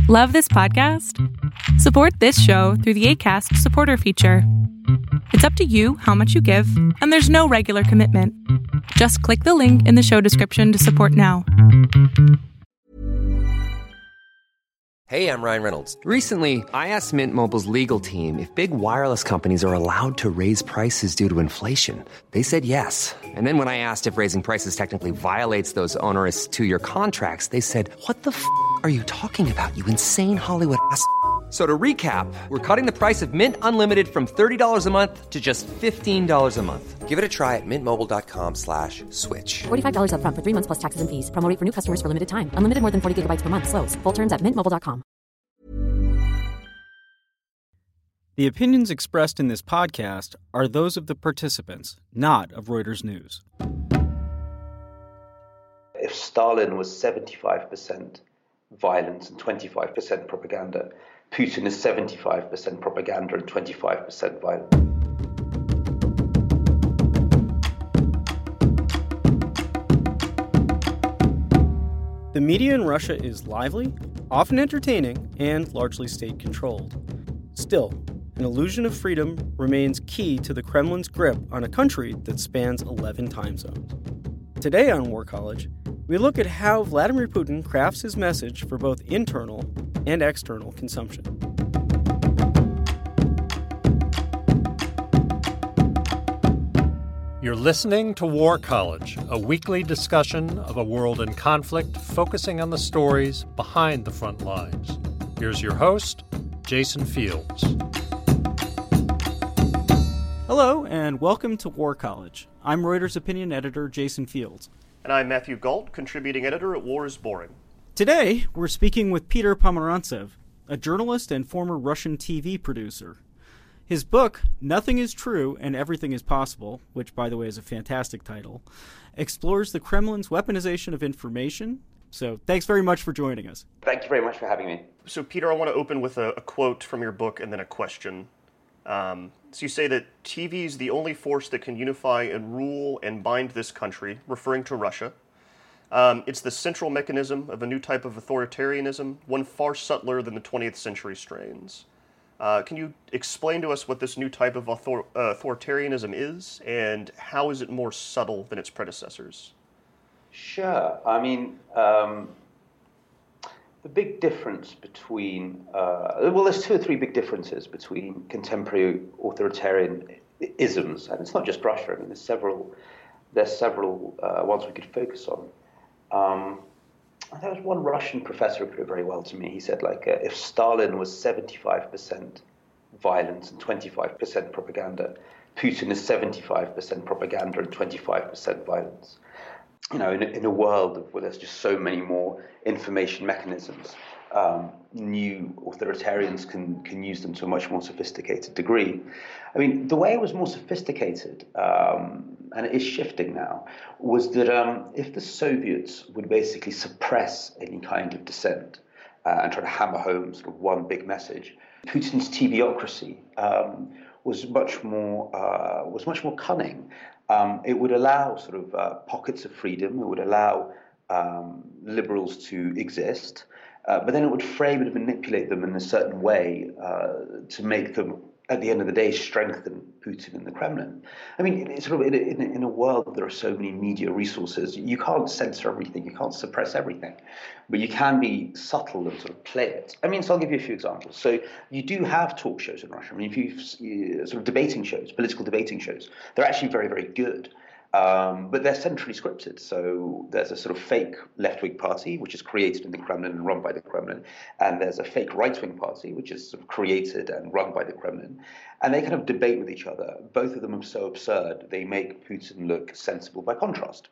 Love this podcast? Support this show through the Acast supporter feature. It's up to you how much you give, and there's no regular commitment. Just click the link in the show description to support now. Hey, I'm Ryan Reynolds. Recently, I asked Mint Mobile's legal team if big wireless companies are allowed to raise prices due to inflation. They said yes. And then when I asked if raising prices technically violates those onerous two-year contracts, they said, "What the f*** are you talking about, you insane Hollywood ass?" So to recap, we're cutting the price of Mint Unlimited from $30 a month to just $15 a month. Give it a try at mintmobile.com/switch. $45 up front for 3 months plus taxes and fees. Promo rate for new customers for limited time. Unlimited more than 40 gigabytes per month. Slows full terms at mintmobile.com. The opinions expressed in this podcast are those of the participants, not of Reuters News. If Stalin was 75% violence and 25% propaganda, Putin is 75% propaganda and 25% violence. The media in Russia is lively, often entertaining, and largely state-controlled. Still, an illusion of freedom remains key to the Kremlin's grip on a country that spans 11 time zones. Today on War College, we look at how Vladimir Putin crafts his message for both internal and external consumption. You're listening to War College, a weekly discussion of a world in conflict focusing on the stories behind the front lines. Here's your host, Jason Fields. Hello, and welcome to War College. I'm Reuters opinion editor Jason Fields. And I'm Matthew Gault, contributing editor at War is Boring. Today, we're speaking with Peter Pomerantsev, a journalist and former Russian TV producer. His book, Nothing is True and Everything is Possible, which, by the way, is a fantastic title, explores the Kremlin's weaponization of information. So thanks very much for joining us. Thank you very much for having me. So, Peter, I want to open with a quote from your book and then a question. So you say that TV is the only force that can unify and rule and bind this country, referring to Russia. It's the central mechanism of a new type of authoritarianism, one far subtler than the 20th century strains. Can you explain to us what this new type of authoritarianism is, and how is it more subtle than its predecessors? Sure. I mean, the big difference between, there's two or three big differences between contemporary authoritarian isms, and it's not just Russia. I mean, there's several ones we could focus on. There was one Russian professor who put it very well to me. He said, if Stalin was 75% violence and 25% propaganda, Putin is 75% propaganda and 25% violence. You know, in a world where there's just so many more information mechanisms, new authoritarians can use them to a much more sophisticated degree. I mean, the way it was more sophisticated, and it is shifting now, was that if the Soviets would basically suppress any kind of dissent and try to hammer home sort of one big message, Putin's TVocracy was much more cunning. It would allow sort of pockets of freedom. It would allow liberals to exist, but then it would frame and manipulate them in a certain way to make them, at the end of the day, strengthen Putin and the Kremlin. I mean, it's sort of in a world where there are so many media resources, you can't censor everything, you can't suppress everything, but you can be subtle and sort of play it. I mean, so I'll give you a few examples. So you do have talk shows in Russia. I mean, if you sort of debating shows, political debating shows, they're actually very, very good. But they're centrally scripted. So there's a sort of fake left-wing party, which is created in the Kremlin and run by the Kremlin. And there's a fake right-wing party, which is sort of created and run by the Kremlin. And they kind of debate with each other. Both of them are so absurd, they make Putin look sensible by contrast.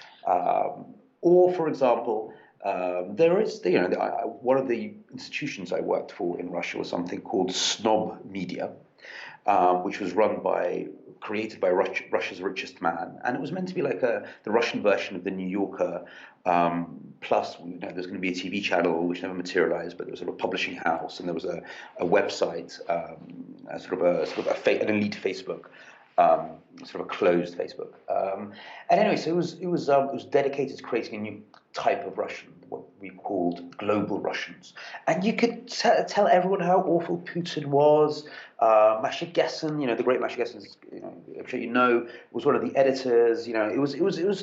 Or, for example, there is, one of the institutions I worked for in Russia was something called Snob Media, which was created by Russia's richest man, and it was meant to be like the Russian version of the New Yorker. Plus, there's going to be a TV channel which never materialized, but there was a sort of publishing house, and there was a website, an elite Facebook, sort of a closed Facebook. And anyway, so it was dedicated to creating a new type of Russian, what we called global Russians. And you could tell everyone how awful Putin was. Masha Gessen, the great Masha Gessen, I'm sure was one of the editors. It was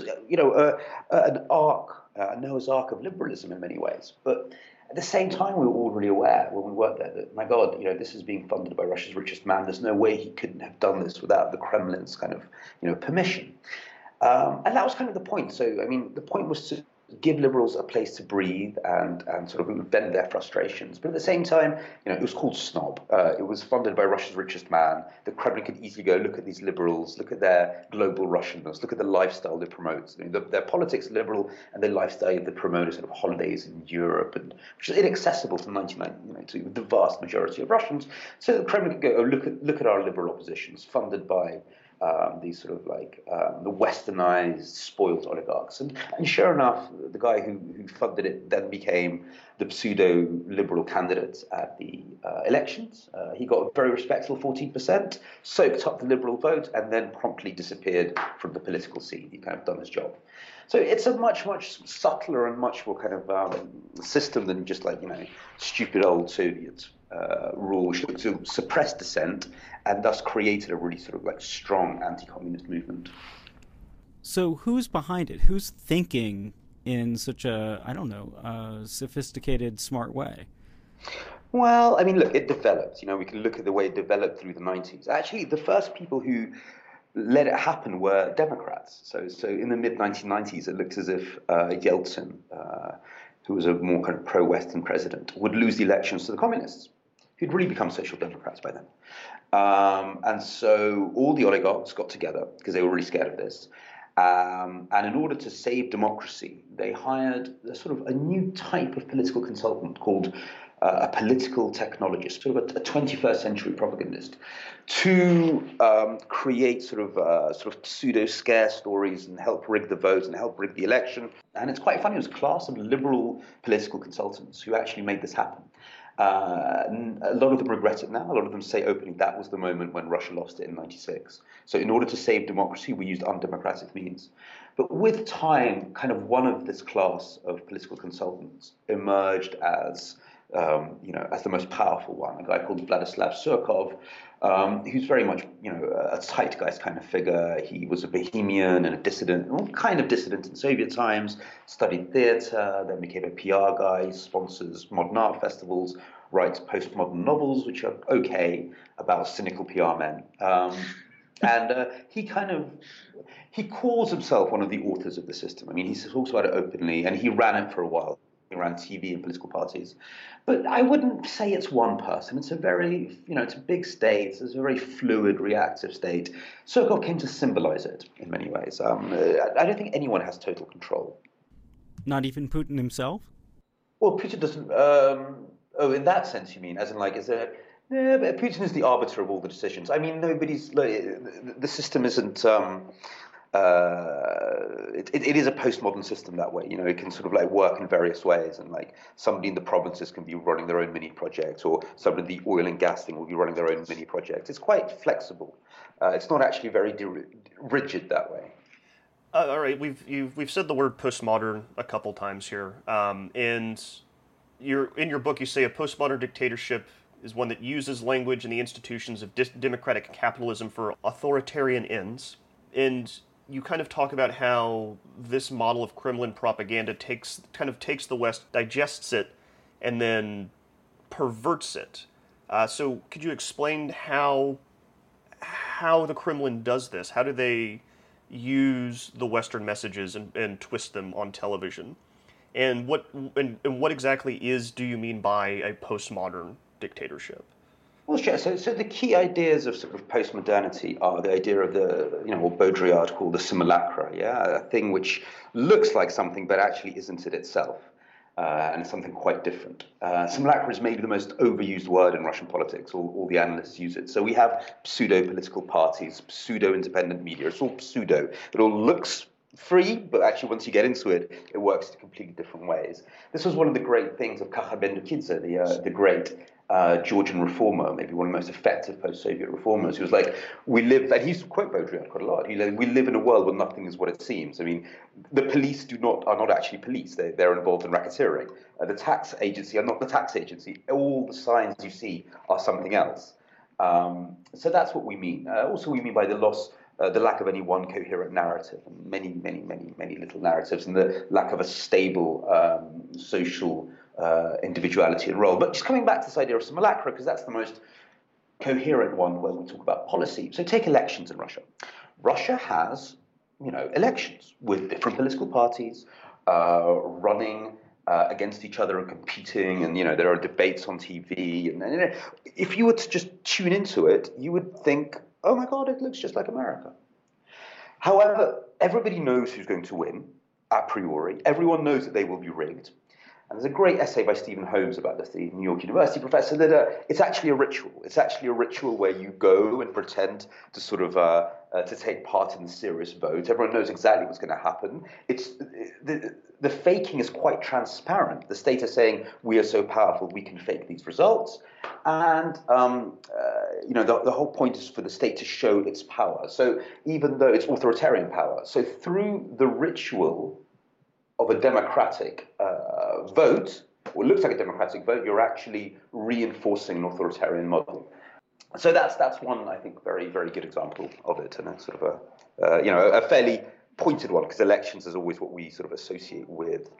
an ark, a Noah's Ark of liberalism in many ways. But at the same time, we were all really aware when we worked there that, my God, this is being funded by Russia's richest man. There's no way he couldn't have done this without the Kremlin's kind of, permission. And that was kind of the point. So, the point was to give liberals a place to breathe and sort of vent their frustrations. But at the same time, it was called Snob. It was funded by Russia's richest man. The Kremlin could easily go, look at these liberals, look at their global Russianness, look at the lifestyle they promote. Their politics are liberal and their lifestyle they promote sort of holidays in Europe, which is inaccessible to to the vast majority of Russians. So the Kremlin could go, oh, look at our liberal oppositions funded by these sort of the westernized, spoiled oligarchs. And sure enough, the guy who funded it then became the pseudo-liberal candidate at the elections. He got a very respectable 14%, soaked up the liberal vote, and then promptly disappeared from the political scene. He kind of done his job. So it's a much, much subtler and much more kind of system than just stupid old Soviet rule, which looked to suppress dissent and thus created a really sort of strong anti-communist movement. So who's behind it? Who's thinking in such a, sophisticated, smart way? Well, look, it developed. We can look at the way it developed through the 90s. Actually, the first people who let it happen were Democrats. So in the mid-1990s, it looked as if Yeltsin, who was a more kind of pro-Western president, would lose the elections to the communists, who'd really become social democrats by then. And so all the oligarchs got together because they were really scared of this. And in order to save democracy, they hired a new type of political consultant called a political technologist, sort of a 21st century propagandist, to create sort of pseudo scare stories and help rig the votes and help rig the election. And it's quite funny. It was a class of liberal political consultants who actually made this happen. A lot of them regret it now. A lot of them say openly that was the moment when Russia lost it in '96. So in order to save democracy, we used undemocratic means. But with time, kind of one of this class of political consultants emerged as as the most powerful one, a guy called Vladislav Surkov, who's very much, a zeitgeist kind of figure. He was a bohemian and a dissident, kind of dissident in Soviet times, studied theater, then became a PR guy, sponsors modern art festivals, writes postmodern novels, which are okay, about cynical PR men. And he calls himself one of the authors of the system. He talks about it openly, and he ran it for a while. He ran TV and political parties. But I wouldn't say it's one person. It's a very, it's a big state. It's a very fluid, reactive state. Surkov came to symbolize it in many ways. I don't think anyone has total control. Not even Putin himself? Well, Putin doesn't... in that sense, you mean? As in, yeah, but Putin is the arbiter of all the decisions. Nobody's... the system isn't... It is a postmodern system that way. It can sort of work in various ways, and somebody in the provinces can be running their own mini project, or somebody in the oil and gas thing will be running their own mini project. It's quite flexible. It's not actually very rigid that way. All right, we've said the word postmodern a couple times here, and in your book you say a postmodern dictatorship is one that uses language and the institutions of democratic capitalism for authoritarian ends, and you kind of talk about how this model of Kremlin propaganda takes the West, digests it, and then perverts it. So could you explain how the Kremlin does this? How do they use the Western messages and twist them on television? And what exactly do you mean by a postmodern dictatorship? Well, sure. So the key ideas of sort of postmodernity are the idea of what Baudrillard called the simulacra, a thing which looks like something but actually isn't it itself, and it's something quite different. Simulacra is maybe the most overused word in Russian politics. All the analysts use it. So we have pseudo-political parties, pseudo-independent media. It's all pseudo. It all looks free, but actually once you get into it, it works in completely different ways. This was one of the great things of Kachar Ben-Dokidze, the great Georgian reformer, maybe one of the most effective post-Soviet reformers, who was like, we live, and he used to quote Baudrillard quite a lot, we live in a world where nothing is what it seems. I mean, the police are not actually police, they're involved in racketeering. The tax agency are not the tax agency. All the signs you see are something else. So that's what we mean. Also, we mean by the lack of any one coherent narrative, and many little narratives, and the lack of a stable social individuality and role. But just coming back to this idea of simulacra, because that's the most coherent one when we talk about policy. So take elections in Russia. Russia has, elections with different political parties running against each other and competing, and there are debates on TV. And if you were to just tune into it, you would think, oh my God, it looks just like America. However, everybody knows who's going to win a priori. Everyone knows that they will be rigged. And there's a great essay by Stephen Holmes about this, the New York University professor, that it's actually a ritual. It's actually a ritual where you go and pretend to sort of to take part in the serious vote. Everyone knows exactly what's going to happen. It's the faking is quite transparent. The state is saying, we are so powerful, we can fake these results. And, the whole point is for the state to show its power. So even though it's authoritarian power, so through the ritual of a democratic vote, or looks like a democratic vote, you're actually reinforcing an authoritarian model. So that's one, I think, very, very good example of it, and it's sort of a fairly pointed one, because elections is always what we sort of associate with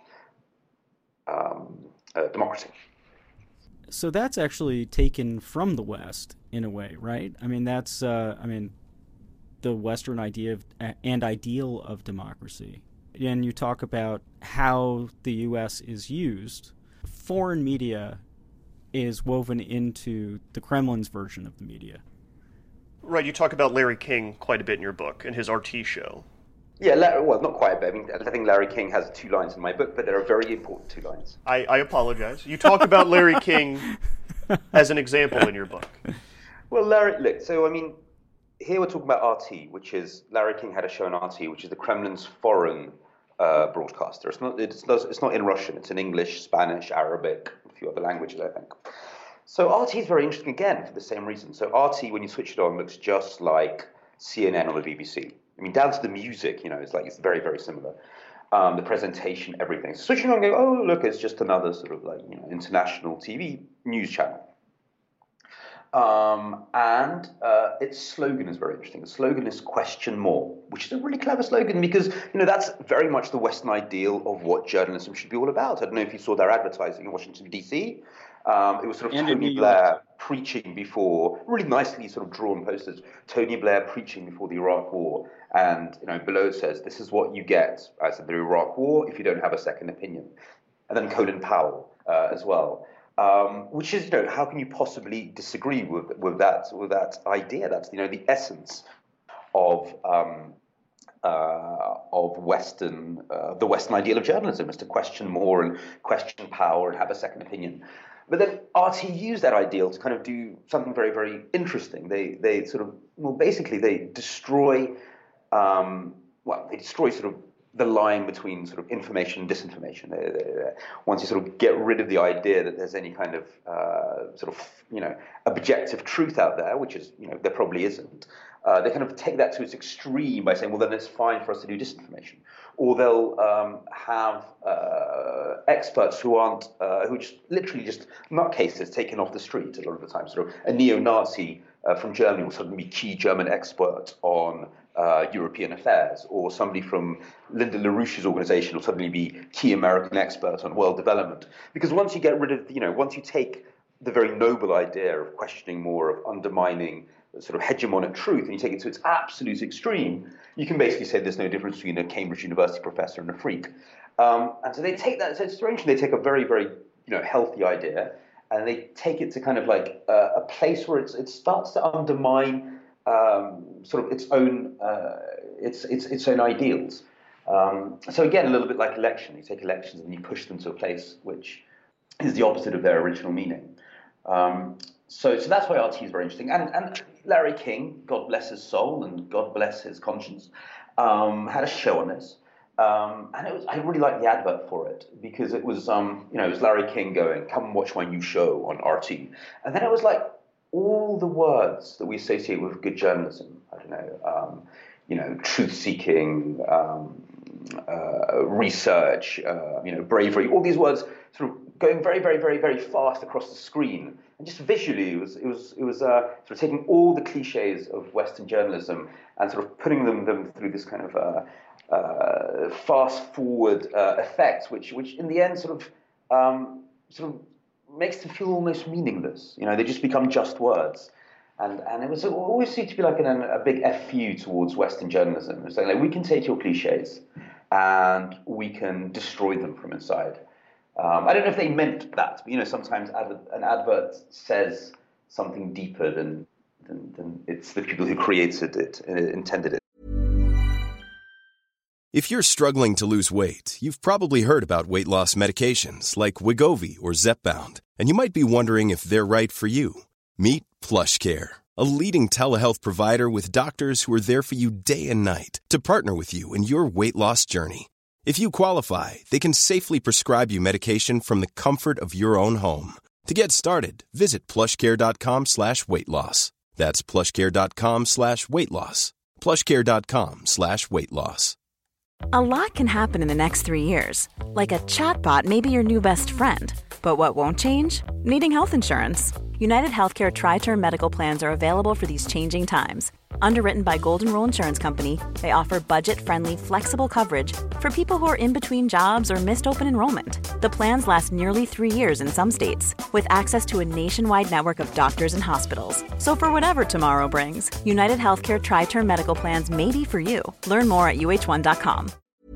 democracy. So that's actually taken from the West in a way, right? I mean, that's the Western idea and ideal of democracy. And you talk about how the U.S. is used. Foreign media is woven into the Kremlin's version of the media. Right, you talk about Larry King quite a bit in your book, and his RT show. Yeah, not quite a bit. I mean, I think Larry King has 2 lines in my book, but they're very important 2 lines. I apologize. You talk about Larry King as an example in your book. Well, here we're talking about RT, which is, Larry King had a show on RT, which is the Kremlin's foreign broadcaster. It's not in Russian. It's in English, Spanish, Arabic, a few other languages, I think. So RT is very interesting again for the same reason. So RT, when you switch it on, looks just like CNN or the BBC. I mean, down to the music, it's very, very similar. The presentation, everything. So switching on and go, oh, look, it's just another sort of international TV news channel. And its slogan is very interesting. The slogan is "Question More," which is a really clever slogan because, that's very much the Western ideal of what journalism should be all about. I don't know if you saw their advertising in Washington, D.C. It was sort of Tony Blair preaching before, really nicely sort of drawn posters, Tony Blair preaching before the Iraq War. And, below it says, this is what you get as in the Iraq War if you don't have a second opinion. And then Colin Powell as well. Which is, how can you possibly disagree with that idea? That's, the essence of Western, the Western ideal of journalism is to question more and question power and have a second opinion. But then RT used that ideal to kind of do something very, very interesting. They sort of, basically they destroy, sort of the line between sort of information and disinformation. Once you sort of get rid of the idea that there's any kind of objective truth out there, which is, there probably isn't, they kind of take that to its extreme by saying, well, then it's fine for us to do disinformation. Or they'll have experts who just literally just nutcases taken off the street a lot of the time. Sort of a neo-Nazi from Germany will suddenly be key German expert on European affairs, or somebody from Linda LaRouche's organization will suddenly be key American expert on world development. Because once you get rid of, once you take the very noble idea of questioning more, of undermining sort of hegemonic truth, and you take it to its absolute extreme, you can basically say there's no difference between a Cambridge University professor and a freak. And so they take that, so it's strange, they take a very, very, healthy idea, and they take it to kind of like a place where it starts to undermine sort of its own ideals. So again, a little bit like election. You take elections and you push them to a place which is the opposite of their original meaning. So that's why RT is very interesting. And Larry King, God bless his soul and God bless his conscience, had a show on this. And I really liked the advert for it because it was, it was Larry King going, "Come and watch my new show on RT." And then it was like all the words that we associate with good journalism. I don't know, truth-seeking, research, bravery, all these words sort of going very, very, very, very fast across the screen. And just visually, it was sort of taking all the cliches of Western journalism and sort of putting them through this kind of fast forward effect, which in the end sort of makes them feel almost meaningless. They just become just words. And it always seemed to be like a big FU towards Western journalism. It's like we can take your cliches and we can destroy them from inside. I don't know if they meant that, but sometimes an advert says something deeper than it's the people who created it intended it. If you're struggling to lose weight, you've probably heard about weight loss medications like Wegovy or Zepbound, and you might be wondering if they're right for you. Meet PlushCare, a leading telehealth provider with doctors who are there for you day and night to partner with you in your weight loss journey. If you qualify, they can safely prescribe you medication from the comfort of your own home. To get started, visit plushcare.com/weightloss. That's plushcare.com/weightloss. plushcare.com/weightloss. A lot can happen in the next 3 years. Like a chatbot may be your new best friend. But what won't change? Needing health insurance. United Healthcare Tri-Term Medical Plans are available for these changing times. Underwritten by Golden Rule Insurance Company, they offer budget-friendly, flexible coverage for people who are in between jobs or missed open enrollment. The plans last nearly 3 years in some states, with access to a nationwide network of doctors and hospitals. So for whatever tomorrow brings, United Healthcare Tri-Term Medical Plans may be for you. Learn more at uh1.com.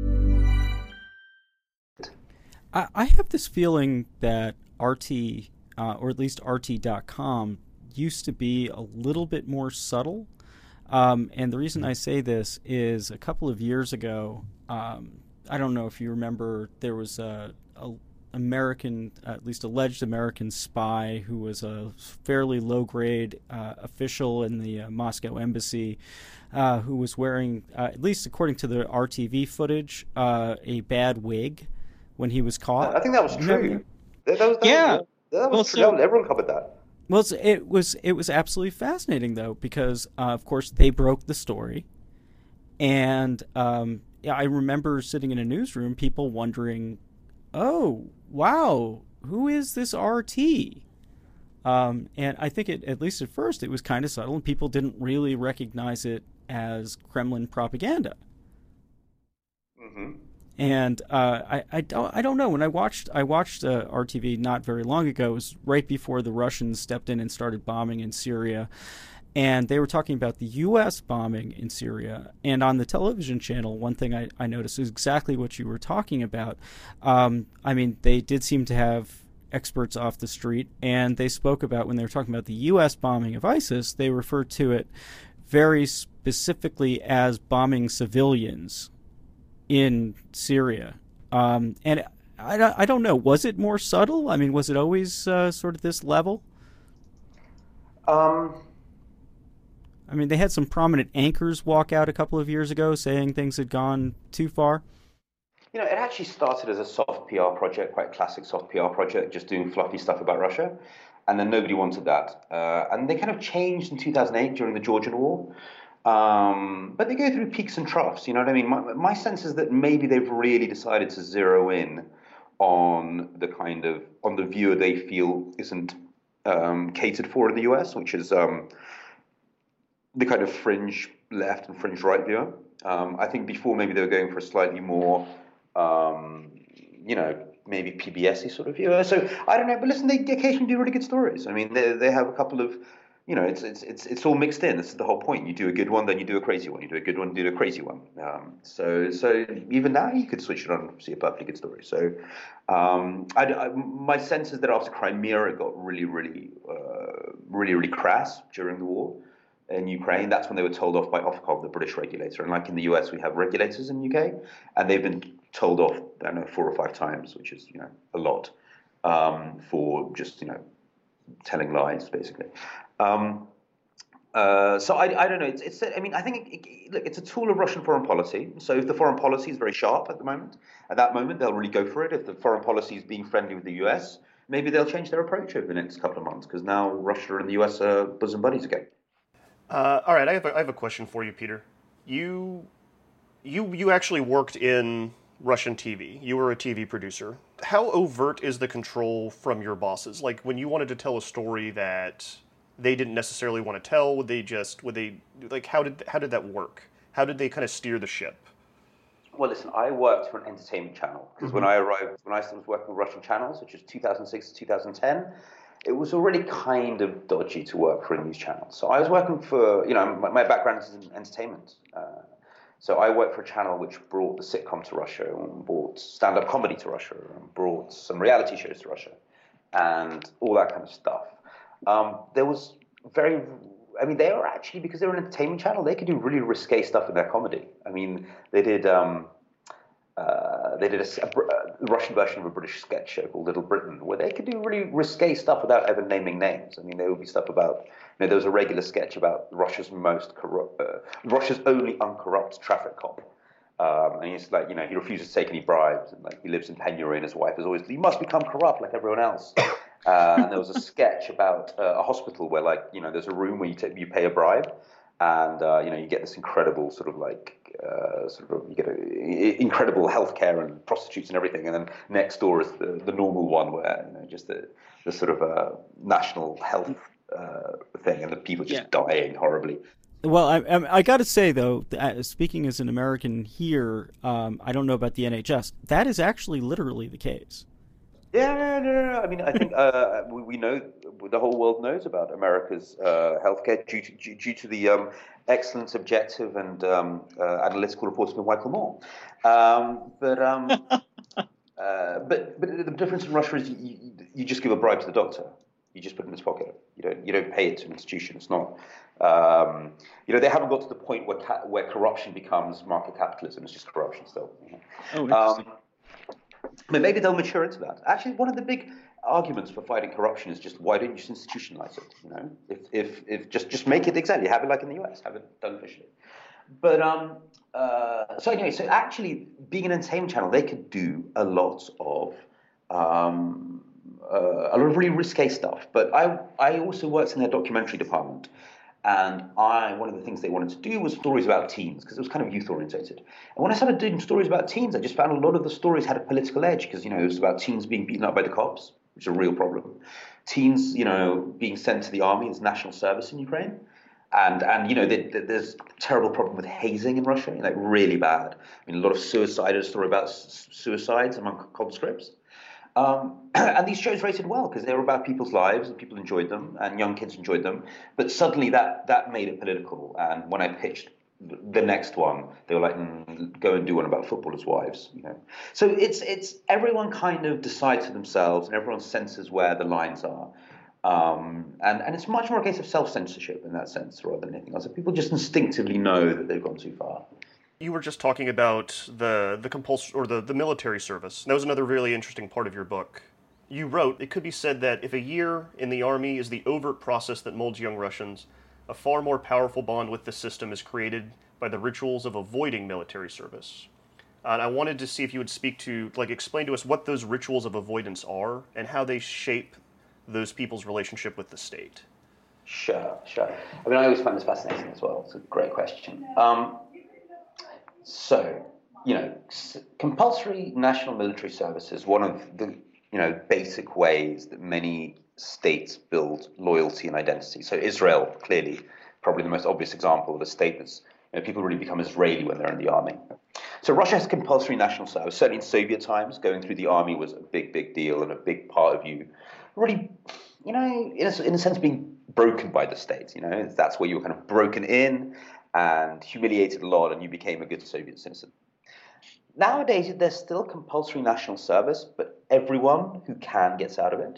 I have this feeling that RT, or at least RT.com, used to be a little bit more subtle. And the reason I say this is a couple of years ago, I don't know if you remember, there was a American, at least alleged American spy who was a fairly low-grade official in the Moscow embassy who was wearing, at least according to the RTV footage, a bad wig when he was caught. I think that was true. That was true. Everyone covered that. Well, it was absolutely fascinating, though, because, of course, they broke the story. And I remember sitting in a newsroom, people wondering, oh, wow, who is this RT? And I think, at least at first, it was kind of subtle, and people didn't really recognize it as Kremlin propaganda. Mm-hmm. And I don't know. When I watched RTV not very long ago, it was right before the Russians stepped in and started bombing in Syria, and they were talking about the U.S. bombing in Syria. And on the television channel, one thing I noticed is exactly what you were talking about. They did seem to have experts off the street, and they spoke about, when they were talking about the U.S. bombing of ISIS, they referred to it very specifically as bombing civilians in Syria. And I don't know, was it more subtle? I mean, was it always sort of this level? They had some prominent anchors walk out a couple of years ago saying things had gone too far. It actually started as a soft PR project, quite classic soft PR project, just doing fluffy stuff about Russia. And then nobody wanted that. And they kind of changed in 2008 during the Georgian War. But they go through peaks and troughs, you know what I mean? My sense is that maybe they've really decided to zero in on the viewer they feel isn't catered for in the US, which is the kind of fringe left and fringe right viewer. I think before maybe they were going for a slightly more, maybe PBS-y sort of viewer. So I don't know, but listen, they occasionally do really good stories. I mean, they have a couple of, it's all mixed in. This is the whole point. You do a good one, then you do a crazy one. You do a good one, do a crazy one. So even now you could switch it on and see a perfectly good story. So my sense is that after Crimea, it got really, really, really, really crass during the war in Ukraine. That's when they were told off by Ofcom, the British regulator. And like in the US, we have regulators in the UK, and they've been told off, I don't know, 4 or 5 times, which is, a lot, for just, telling lies, basically. So I don't know. I mean, I think look, it's a tool of Russian foreign policy. So if the foreign policy is very sharp at that moment, they'll really go for it. If the foreign policy is being friendly with the US, maybe they'll change their approach over the next couple of months, because now Russia and the US are bosom buddies again. All right, I have a question for you, Peter. You actually worked in Russian TV. You were a TV producer. How overt is the control from your bosses? Like, when you wanted to tell a story that they didn't necessarily want to tell, how did that work? How did they kind of steer the ship? Well, listen, I worked for an entertainment channel, because when I was working with Russian channels, which was 2006 to 2010, it was already kind of dodgy to work for a news channel. So I was working for, my background is in entertainment. So I worked for a channel which brought the sitcom to Russia, and brought stand-up comedy to Russia, and brought some reality shows to Russia, and all that kind of stuff. They were actually, because they were an entertainment channel, they could do really risque stuff in their comedy. I mean, they did a Russian version of a British sketch show called Little Britain, where they could do really risque stuff without ever naming names. I mean, there would be stuff about, there was a regular sketch about Russia's Russia's only uncorrupt traffic cop. And he's like, he refuses to take any bribes, and he lives in penury, and his wife is always, you must become corrupt like everyone else. And there was a sketch about a hospital where, there's a room where you pay a bribe, and you get this incredible you get incredible healthcare and prostitutes and everything, and then next door is the normal one where just the sort of national health thing, and the people just dying horribly. Well, I got to say, though, speaking as an American here, I don't know about the NHS. That is actually literally the case. Yeah, no. I mean, I think we know, the whole world knows about America's healthcare due to the excellent, objective, and analytical reporting of Michael Moore. But the difference in Russia is you just give a bribe to the doctor. You just put it in his pocket. You don't pay it to an institution. It's not. They haven't got to the point where corruption becomes market capitalism. It's just corruption still. Oh, interesting. But maybe they'll mature into that. Actually, one of the big arguments for fighting corruption is just, why don't you just institutionalize it? If just make it exactly, have it like in the US, have it done officially. But so actually, being an entertainment channel, they could do a lot of really risque stuff. But I also worked in their documentary department. And one of the things they wanted to do was stories about teens, because it was kind of youth orientated. And when I started doing stories about teens, I just found a lot of the stories had a political edge, because, it was about teens being beaten up by the cops, which is a real problem. Teens, being sent to the army as national service in Ukraine. And there's a terrible problem with hazing in Russia, really bad. I mean, a lot of suicide, a story about suicides among conscripts. And these shows rated well because they were about people's lives, and people enjoyed them, and young kids enjoyed them. But suddenly that made it political. And when I pitched the next one, they were like, go and do one about footballers' wives. So it's everyone kind of decides for themselves, and everyone senses where the lines are. And it's much more a case of self-censorship in that sense rather than anything else. People just instinctively know that they've gone too far. You were just talking about the compulsory or the military service. That was another really interesting part of your book. You wrote, it could be said that if a year in the army is the overt process that molds young Russians, a far more powerful bond with the system is created by the rituals of avoiding military service. And I wanted to see if you would explain to us what those rituals of avoidance are and how they shape those people's relationship with the state. Sure. I mean, I always find this fascinating as well. It's a great question. So, compulsory national military service is one of the, basic ways that many states build loyalty and identity. So Israel, clearly, probably the most obvious example of a state that's, people really become Israeli when they're in the army. So Russia has compulsory national service. Certainly in Soviet times, going through the army was a big deal and a big part of you really, in a sense, being broken by the state. That's where you were kind of broken in and humiliated a lot, and you became a good Soviet citizen. Nowadays, there's still compulsory national service, but everyone who can gets out of it.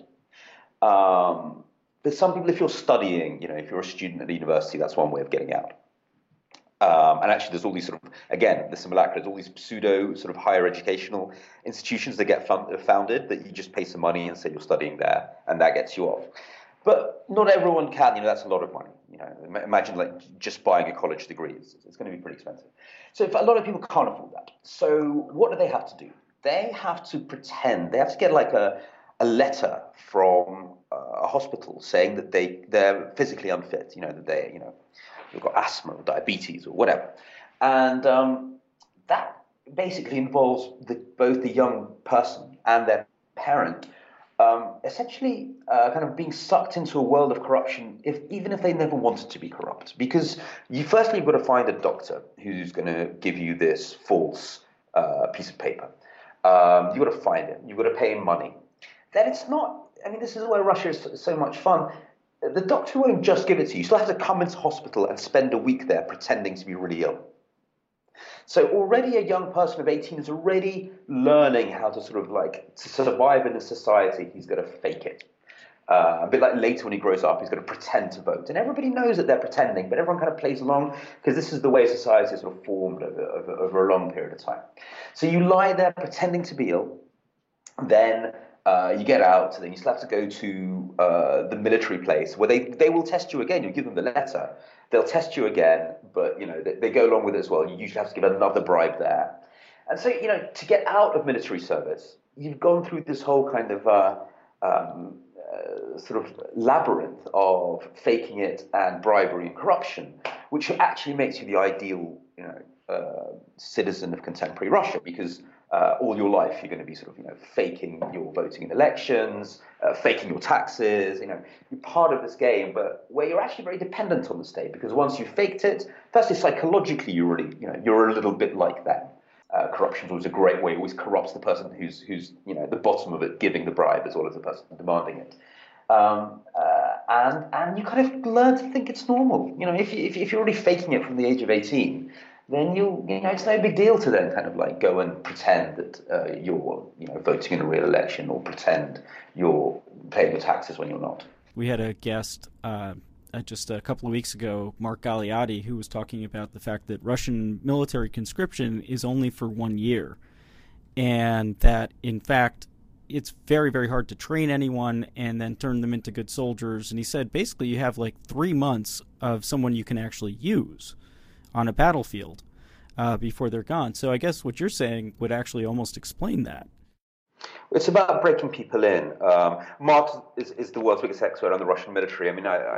But some people, if you're studying, if you're a student at the university, that's one way of getting out. And actually, there's all these the similarities, there's all these pseudo higher educational institutions that get founded that you just pay some money and say you're studying there, and that gets you off. But not everyone can. That's a lot of money. Imagine like just buying a college degree. It's going to be pretty expensive. So a lot of people can't afford that. So what do they have to do? They have to pretend. They have to get like a letter from a hospital saying that they're physically unfit. That they've got asthma or diabetes or whatever. And that basically involves both the young person and their parent essentially kind of being sucked into a world of corruption, even if they never wanted to be corrupt. Because you've got to find a doctor who's going to give you this false piece of paper. You've got to find him. You've got to pay him money. Then it's not, this is where Russia is so much fun. The doctor won't just give it to you. You still have to come into hospital and spend a week there pretending to be really ill. So already a young person of 18 is already learning how to to survive in a society. He's going to fake it. A bit like later when he grows up, he's going to pretend to vote. And everybody knows that they're pretending, but everyone kind of plays along because this is the way society is sort of formed over a long period of time. So you lie there pretending to be ill, then you get out, then you still have to go to the military place where they will test you again. You give them the letter. They'll test you again, but they go along with it as well. You usually have to give another bribe there. And so, to get out of military service, you've gone through this whole kind of sort of labyrinth of faking it and bribery and corruption, which actually makes you the ideal, citizen of contemporary Russia, because all your life you're going to be sort of, faking your voting in elections, faking your taxes, you're part of this game, but where you're actually very dependent on the state, because once you've faked it, firstly, psychologically, you're really, you're a little bit like them. Corruption is always a great way, always corrupts the person who's at the bottom of it, giving the bribe, as well as the person demanding it. And you kind of learn to think it's normal. If you're already faking it from the age of 18, then it's no big deal to then kind of like go and pretend that you're voting in a real election, or pretend you're paying your taxes when you're not. We had a guest just a couple of weeks ago, Mark Galeotti, who was talking about the fact that Russian military conscription is only for 1 year, and that in fact it's very, very hard to train anyone and then turn them into good soldiers. And he said basically you have like 3 months of someone you can actually use on a battlefield before they're gone. So I guess what you're saying would actually almost explain that. It's about breaking people in. Mark is the world's biggest expert on the Russian military.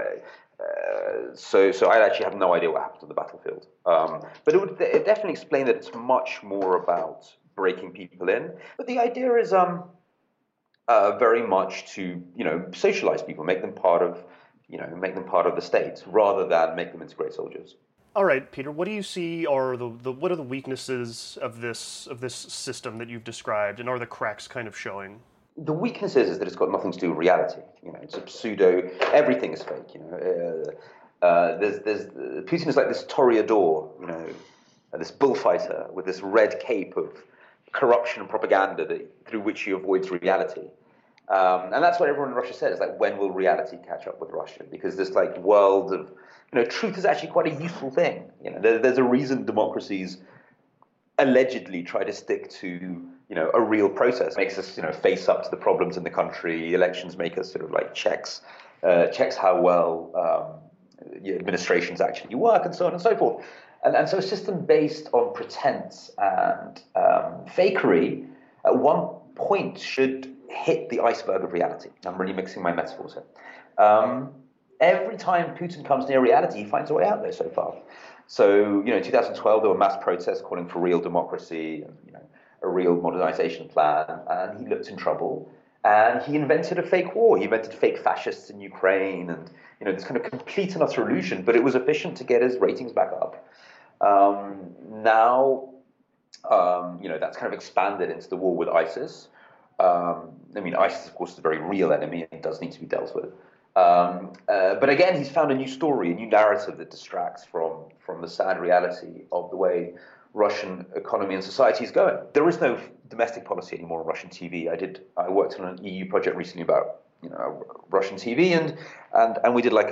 So I actually have no idea what happened on the battlefield. But it definitely explain that it's much more about breaking people in. But the idea is very much to socialize people, make them part of the state, rather than make them into great soldiers. All right, Peter, what do you see are what are the weaknesses of this system that you've described, and are the cracks kind of showing? The weakness is that it's got nothing to do with reality. It's a pseudo. Everything is fake. There's Putin is like this toreador, this bullfighter with this red cape of corruption and propaganda through which he avoids reality. And that's what everyone in Russia said. It's like, when will reality catch up with Russia? Because this like world of truth is actually quite a useful thing. There's a reason democracies allegedly try to stick to a real process. It makes us face up to the problems in the country. Elections make us sort of like checks how well administrations actually work, and so on and so forth. And so a system based on pretense and fakery at one point should hit the iceberg of reality. I'm really mixing my metaphors here. Every time Putin comes near reality, he finds a way out there so far. So, in 2012, there were mass protests calling for real democracy and, a real modernization plan, and he looked in trouble. And he invented a fake war. He invented fake fascists in Ukraine, and, this kind of complete and utter illusion, but it was efficient to get his ratings back up. Now, that's kind of expanded into the war with ISIS. ISIS, of course, is a very real enemy and does need to be dealt with. But again, he's found a new story, a new narrative that distracts from the sad reality of the way Russian economy and society is going. There is no domestic policy anymore on Russian TV. I worked on an EU project recently about Russian TV, and we did like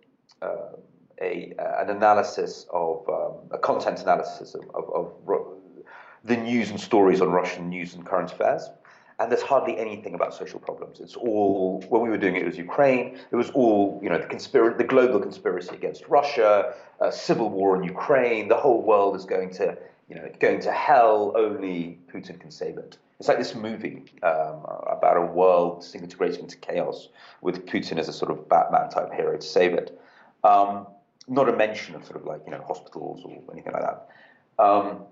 an analysis of a content analysis of the news and stories on Russian news and current affairs. and there's hardly anything about social problems. It's all, when we were doing it, it was Ukraine. It was all, the global conspiracy against Russia, civil war in Ukraine. The whole world is going to hell. Only Putin can save it. It's like this movie about a world disintegrating into chaos with Putin as a sort of Batman-type hero to save it. Not a mention of sort of like, hospitals or anything like that.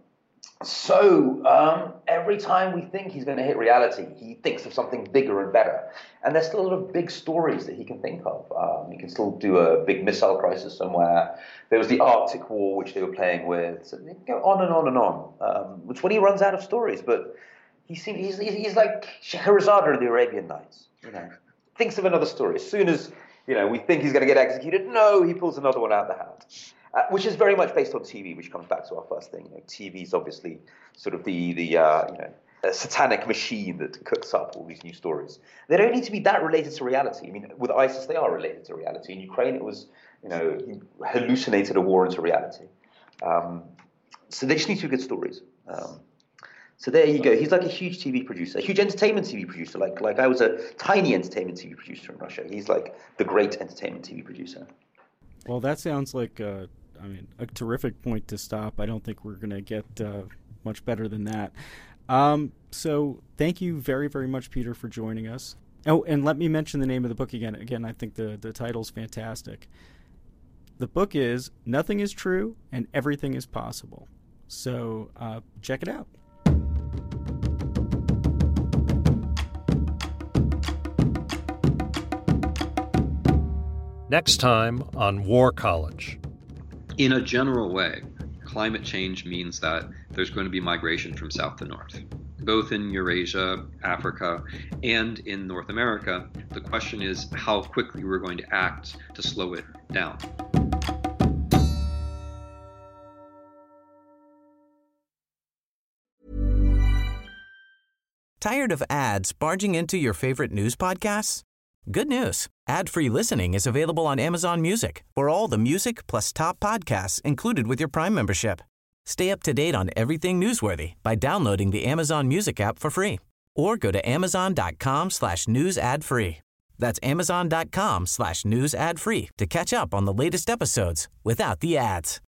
So every time we think he's going to hit reality, he thinks of something bigger and better. And there's still a lot of big stories that he can think of. He can still do a big missile crisis somewhere. There was the Arctic War, which they were playing with. So they go on and on and on. It's when he runs out of stories. But he's like Scheherazade of the Arabian Nights. Thinks of another story. As soon as we think he's going to get executed, no, he pulls another one out of the hat. Which is very much based on TV, which comes back to our first thing. TV is obviously sort of the a satanic machine that cooks up all these new stories. They don't need to be that related to reality. I mean, with ISIS, they are related to reality. In Ukraine, it was, he hallucinated a war into reality. So they just need to be good stories. So there you go. He's like a huge TV producer, a huge entertainment TV producer. Like I was a tiny entertainment TV producer in Russia. He's like the great entertainment TV producer. Well, that sounds like, a terrific point to stop. I don't think we're going to get much better than that. So thank you very, very much, Peter, for joining us. Oh, and let me mention the name of the book again. Again, I think the title's fantastic. The book is Nothing is True and Everything is Possible. So check it out. Next time on War College. In a general way, climate change means that there's going to be migration from south to north, both in Eurasia, Africa, and in North America. The question is how quickly we're going to act to slow it down. Tired of ads barging into your favorite news podcasts? Good news. Ad-free listening is available on Amazon Music for all the music plus top podcasts included with your Prime membership. Stay up to date on everything newsworthy by downloading the Amazon Music app for free or go to amazon.com/news ad free. That's amazon.com/news ad free to catch up on the latest episodes without the ads.